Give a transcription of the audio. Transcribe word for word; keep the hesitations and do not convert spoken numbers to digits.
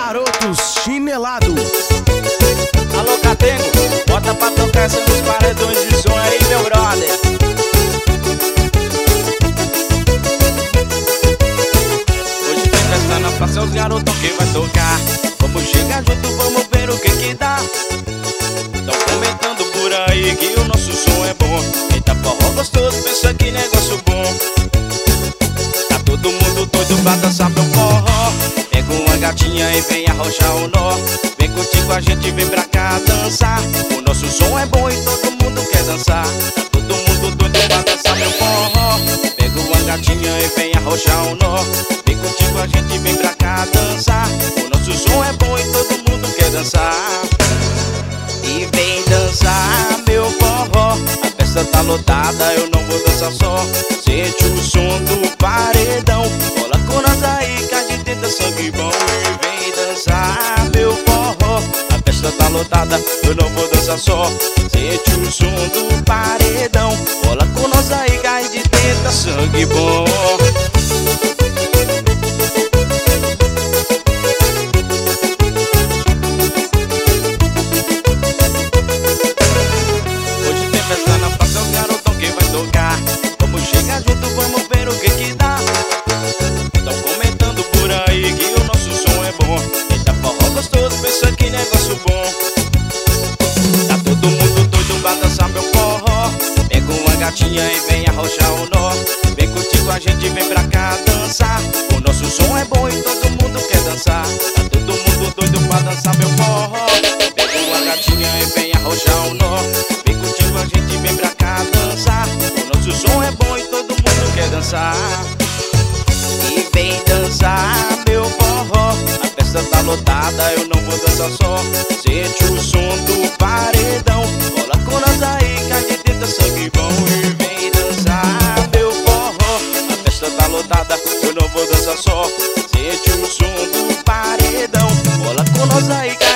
garotos chinelado. Alô, Catengo, bota pra tocar essa nos paredões de som aí, meu brother. Hoje tem festa na praça, os garotão que vai tocar. Vamos chegar junto, vamos ver o que que dá. Tão comentando por aí que o nosso som é bom. Eita, forró gostoso, pensa que negócio bom. Tá todo mundo doido pra dançar meu forró. Pega uma gatinha e vem arrochar o nó. Vem curtir com a gente, vem pra cá dançar. O nosso som é bom e todo mundo quer dançar. Tá todo mundo doido pra dançar meu forró. Pega uma gatinha e vem arrochar o nó. Vem curtir com a gente, vem pra cá dançar. O nosso som é bom e todo mundo quer dançar. E vem dançar meu forró. A festa tá lotada, eu não vou dançar só. Sente o som do paredão. Cola com nós aí que a gente tenta sangue bom. E vem dançar meu forró. A festa tá lotada, eu não vou dançar só. Sente o som do paredão. Cola com nós aí que a gente tenta sangue bom. Vamos chegar junto, vamos ver o que que dá. Tão comentando por aí que o nosso som é bom. Eita, forró gostoso, pensa que negócio bom. Tá todo mundo doido pra dançar meu forró. Pega uma gatinha e vem arrochar o nó. Vem curtir com a gente, vem pra cá dançar. O nosso som é bom e todo mundo quer dançar. Tá todo mundo doido pra dançar meu forró. Pega uma gatinha e vem arrochar o nó. Vem curtir com a gente, vem pra cá dançar. O nosso som é bom e todo mundo quer dançar. E vem dançar meu forró. A festa tá lotada, eu não vou dançar só. Sente o som do paredão. Cola com nós aí que a gente tenta sangue bom. E vem dançar meu forró. A festa tá lotada, eu não vou dançar só. Sente o som do paredão. Cola com nós aí que